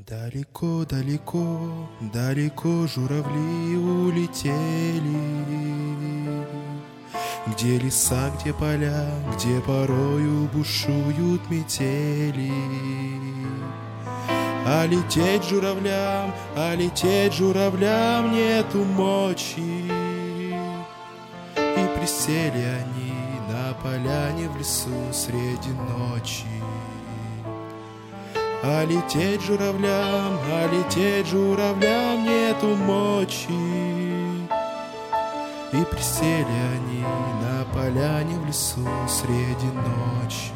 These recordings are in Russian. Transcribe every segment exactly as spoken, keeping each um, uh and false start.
Далеко, далеко, далеко журавли улетели, где леса, где поля, где порою бушуют метели. А лететь журавлям, а лететь журавлям нету мочи. И присели они на поляне в лесу среди ночи. А лететь журавлям, а лететь журавлям нету мочи. И присели они на поляне в лесу среди ночи.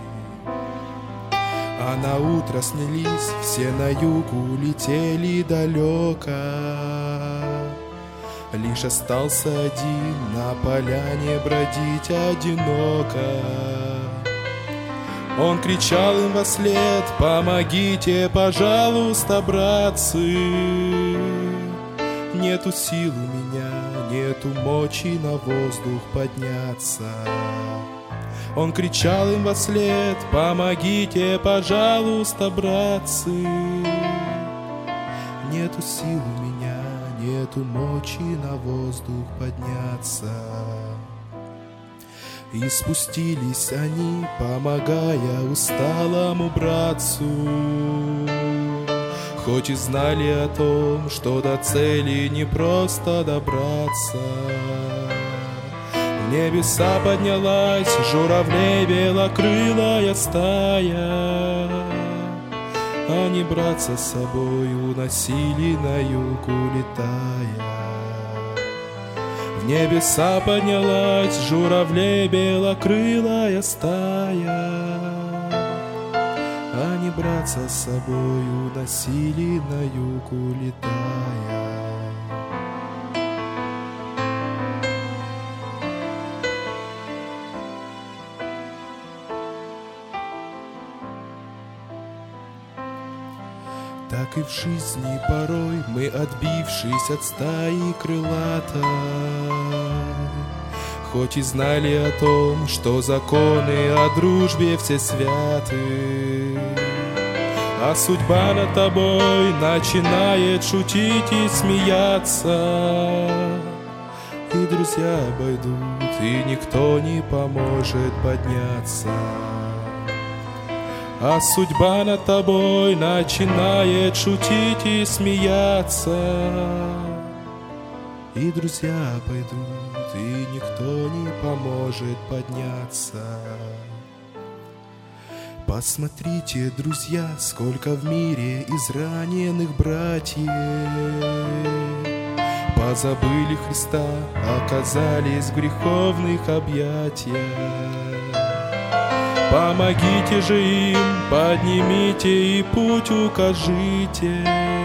А на утро снялись, все на юг улетели далеко. Лишь остался один на поляне бродить одиноко. Он кричал им вослед: помогите, пожалуйста, братцы. Нету сил у меня, нету мочи на воздух подняться. Он кричал им вослед: помогите, пожалуйста, братцы. Нету сил у меня, нету мочи на воздух подняться. И спустились они, помогая усталому братцу, хоть и знали о том, что до цели не просто добраться. В небеса поднялась журавлей белокрылая стая. Они братца с собой уносили на юг улетая. В небеса поднялась журавлей белокрылая стая. Они братца с собой уносили на юг улетая. Так и в жизни порой мы, отбившись от стаи крылатой, хоть и знали о том, что законы о дружбе все святы, а судьба над тобой начинает шутить и смеяться. И друзья обойдут, и никто не поможет подняться. А судьба над тобой начинает шутить и смеяться. И друзья пойдут, и никто не поможет подняться. Посмотрите, друзья, сколько в мире израненных братьев. Позабыли Христа, оказались в греховных объятиях. Помогите же им, поднимите и путь укажите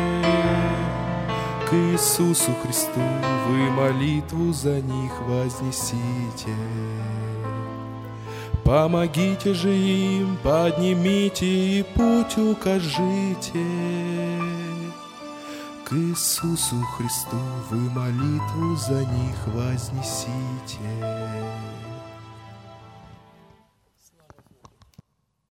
к Иисусу Христу, вы молитву за них вознесите. Помогите же им, поднимите и путь укажите к Иисусу Христу, вы молитву за них вознесите.